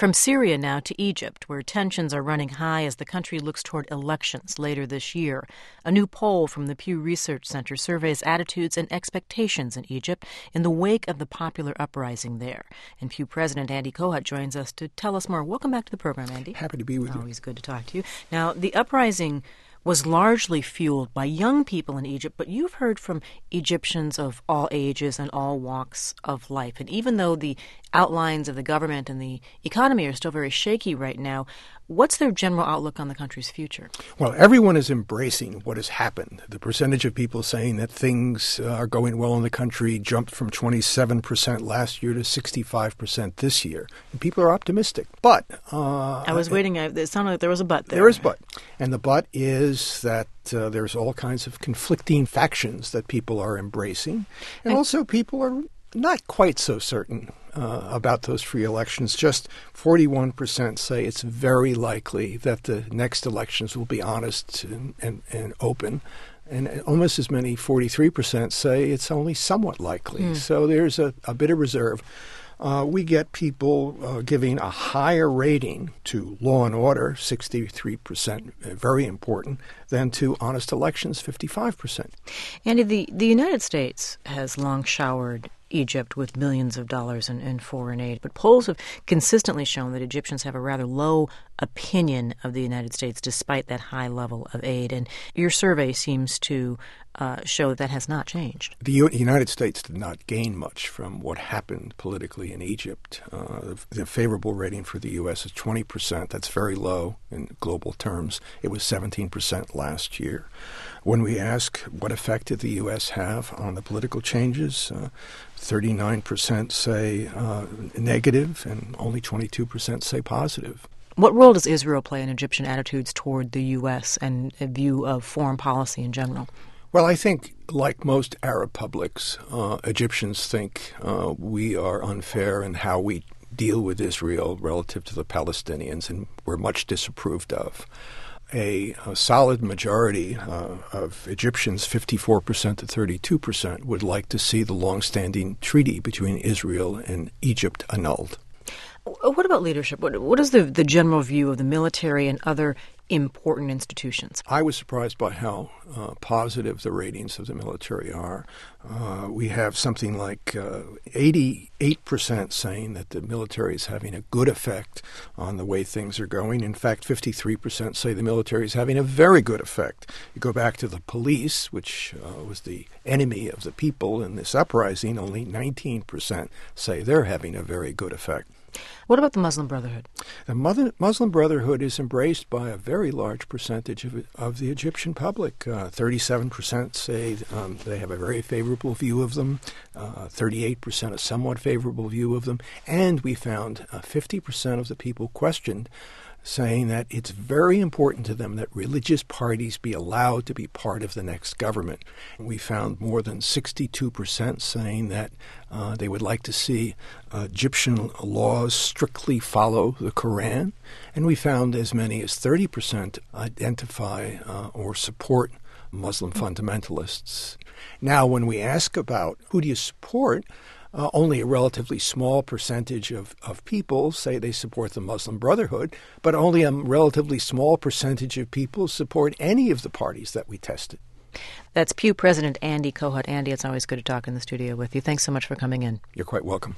From Syria now to Egypt, where tensions are running high as the country looks toward elections later this year. A new poll from the Pew Research Center surveys attitudes and expectations in Egypt in the wake of the popular uprising there. And Pew President Andy Kohut joins us to tell us more. Welcome back to the program, Andy. Happy to be with you. Always good to talk to you. Now, the uprising was largely fueled by young people in Egypt, but you've heard from Egyptians of all ages and all walks of life. And even though the outlines of the government and the economy are still very shaky right now, what's their general outlook on the country's future? Well, everyone is embracing what has happened. The percentage of people saying that things are going well in the country jumped from 27% last year to 65% this year. And people are optimistic. But I was waiting. It sounded like there was a but there. There is a but. And the but is that there's all kinds of conflicting factions that people are embracing. And also people are not quite so certain about those free elections. Just 41% say it's very likely that the next elections will be honest and open. And almost as many, 43%, say it's only somewhat likely. So there's a bit of reserve. We get people giving a higher rating to law and order, 63%, very important, than to honest elections, 55%. Andy, the United States has long showered Egypt with millions of dollars in foreign aid, but polls have consistently shown that Egyptians have a rather low opinion of the United States despite that high level of aid. And your survey seems to show that has not changed. The United States did not gain much from what happened politically in Egypt. The favorable rating for the U.S. is 20%. That's very low in global terms. It was 17% last year. When we ask what effect did the U.S. have on the political changes, 39% say negative and only 22% say positive. What role does Israel play in Egyptian attitudes toward the U.S. and a view of foreign policy in general? Well, I think, like most Arab publics, Egyptians think we are unfair in how we deal with Israel relative to the Palestinians, and we're much disapproved of. A solid majority of Egyptians, 54% to 32%, would like to see the longstanding treaty between Israel and Egypt annulled. What about leadership? What is the general view of the military and other important institutions? I was surprised by how positive the ratings of the military are. We have something like 88% saying that the military is having a good effect on the way things are going. In fact, 53% say the military is having a very good effect. You go back to the police, which was the enemy of the people in this uprising, only 19% say they're having a very good effect. What about the Muslim Brotherhood? The Muslim Brotherhood is embraced by a very large percentage of the Egyptian public. 37% say they have a very favorable view of them, 38% a somewhat favorable view of them, and we found 50% of the people questioned saying that it's very important to them that religious parties be allowed to be part of the next government. We found more than 62% saying that they would like to see Egyptian laws strictly follow the Quran, and we found as many as 30% identify or support Muslim fundamentalists. Now, when we ask about who do you support, only a relatively small percentage of people say they support the Muslim Brotherhood, but only a relatively small percentage of people support any of the parties that we tested. That's Pew President Andy Kohut. Andy, it's always good to talk in the studio with you. Thanks so much for coming in. You're quite welcome.